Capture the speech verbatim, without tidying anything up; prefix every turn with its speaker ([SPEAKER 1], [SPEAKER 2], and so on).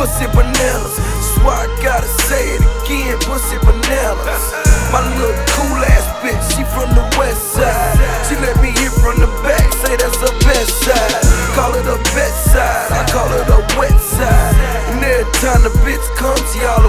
[SPEAKER 1] pussy bananas. That's why I gotta say it again, pussy bananas. My little cool ass bitch, she from the west side. She let me hit from the back, say that's her best side. Call it a best side, I call it a wet side. And every time the bitch comes, y'all